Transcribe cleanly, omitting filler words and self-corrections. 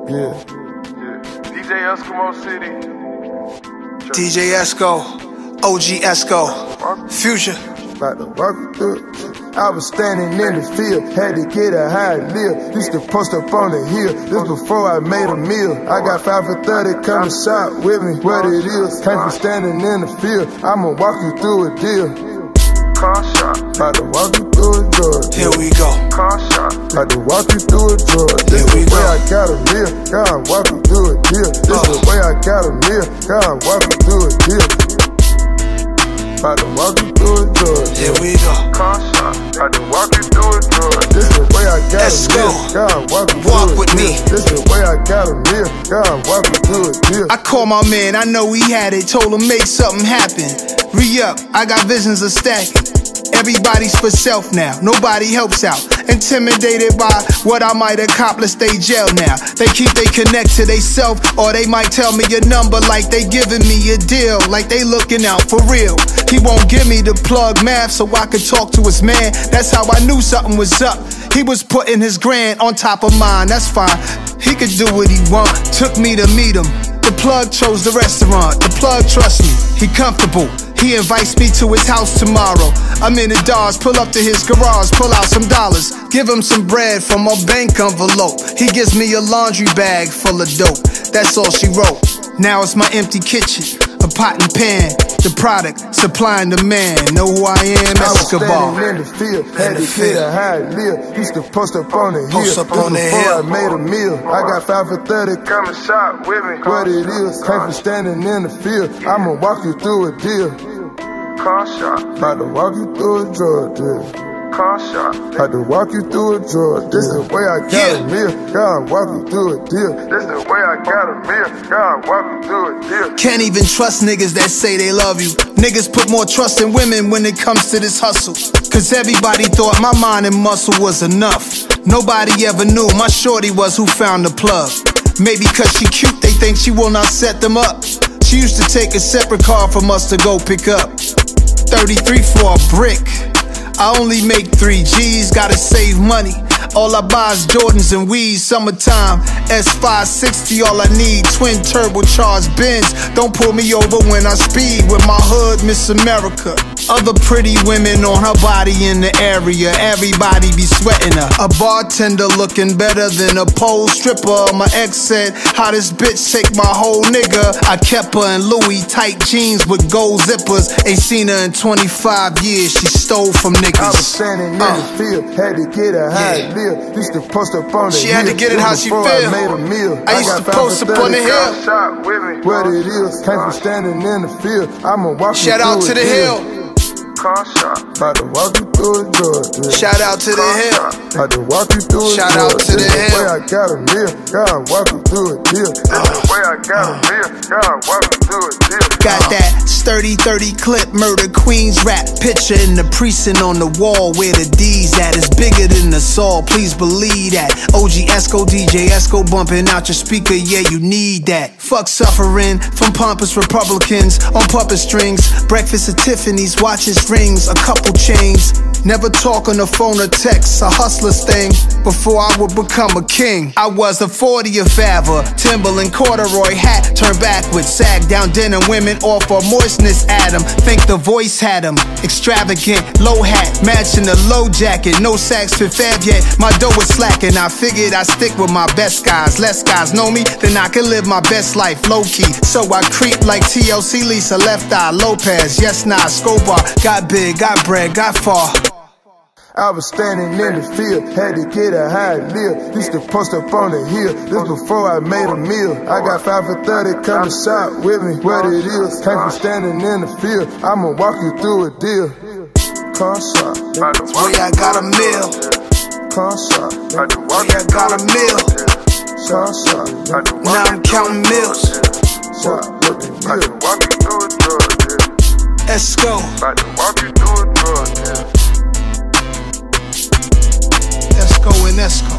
Yeah. DJ Eskimo City. DJ Esco, OG Esco, Future. About to walk through. I was standing in the field, had to get a high meal. Used to post up on the hill, this before I made a meal. I got 5 for 30, come and shop with me, what it is. Came from standing in the field, I'ma walk you through a deal. About to walk you through a drug deal. Here we go. About to walk you through a drug deal. This the way I got a meal, God walk you through a deal. This the way I got a meal, God walk you through a deal. About to walk you through a drug deal. Here we go. About to walk you through a drug. This the way I got Let's a meal, go. God walk you Walk through a with deal. me. This the way I got a meal, God walk you through a deal. I called my man, I know he had it, told him make something happen. Re-up, I got visions of stacking. Everybody's for self now, nobody helps out. Intimidated by what I might accomplish, they jail now. They keep they connect to they self, or they might tell me a number like they giving me a deal, like they looking out for real. He won't give me the plug math so I could talk to his man. That's how I knew something was up. He was putting his grand on top of mine, that's fine. He could do what he want, took me to meet him. The plug chose the restaurant, the plug trusts me, he comfortable. He invites me to his house tomorrow. I'm in the Dodge, pull up to his garage, pull out some dollars, give him some bread from a bank envelope. He gives me a laundry bag full of dope, that's all she wrote. Now it's my empty kitchen, a pot and pan, the product supplying the man. Know who I am? Escobar. I was standing in the field, had to get a high meal. Used to post up on the hill, Post up on the before hill. I made a meal. I got 5 for 30, Come and shop with me. what it is. Came from standing in the field, I'ma walk you through a deal. About to walk you through a drug deal. About to walk you through a drug deal. This the way I got a meal, God walk you through a deal. This the way I got a meal. God walk you through a deal. Can't even trust niggas that say they love you. Niggas put more trust in women when it comes to this hustle. Cause everybody thought my mind and muscle was enough. Nobody ever knew my shorty was who found the plug. Maybe cause she cute, they think she will not set them up. She used to take a separate car from us to go pick up. 33 for a brick. I only make 3 G's, gotta save money. All I buy is Jordans and weeds, summertime. S560, all I need, twin turbocharged Benz. Don't pull me over when I speed with my hood, Miss America. Other pretty women on her body in the area, everybody be sweating her. A bartender looking better than a pole stripper. My ex said, how this bitch take my whole nigga. I kept her in Louis tight jeans with gold zippers. Ain't seen her in 25 years, she stole from niggas. I was standing in the field, had to get a high meal. Used to post up on the hill. She had to get it how she before feel. I made a meal. I used to got 5 post for up on the 30, hill. Shop with me. what it is. Came from standing in the field, I'ma walk you Shout out through to a the deal. hill. About to walk you through a drug deal. Shout out to the hill. About to walk you through a Shout drug out to deal. the This hill. way I got a meal, God walk you through a deal. This the way I got a meal. God walk you through a deal. Got that sturdy 30 clip, murder queens rap picture in the precinct on the wall where the D's at. It's bigger than the Saul, please believe that. OG Esco, DJ Esco bumping out your speaker, yeah you need that. Fuck suffering from pompous Republicans on puppet strings. Breakfast at Tiffany's, watches rings, a couple chains. Never talk on the phone or text, a hustler's thing. Before I would become a king, I was a 40th Ava, Timberland corduroy hat turned backwards, sag down denim, women offer moistness at him. Think the voice had him, extravagant, low hat, matching the low jacket, no sax fit fab yet. My dough was slacking, I figured I'd stick with my best guys. Less guys know me, then I can live my best life low key. So I creep like TLC Lisa, Left Eye Lopez, yes nah, Scobar. Got big, got bread, got far. I was standing in the field, had to get a high meal. Used to post up on the hill, this before I made a meal. I got 5 for 30, come and shop with me, what it is. Came from standing in the field, I'ma walk you through a deal. Car shop, Boy, I got a meal. car shop, Boy, I got a meal. car shop, Now I'm counting meals. shop with the deal. Walk you through a drug deal. Esco, About to walk you through a drug deal. Esco and Esco.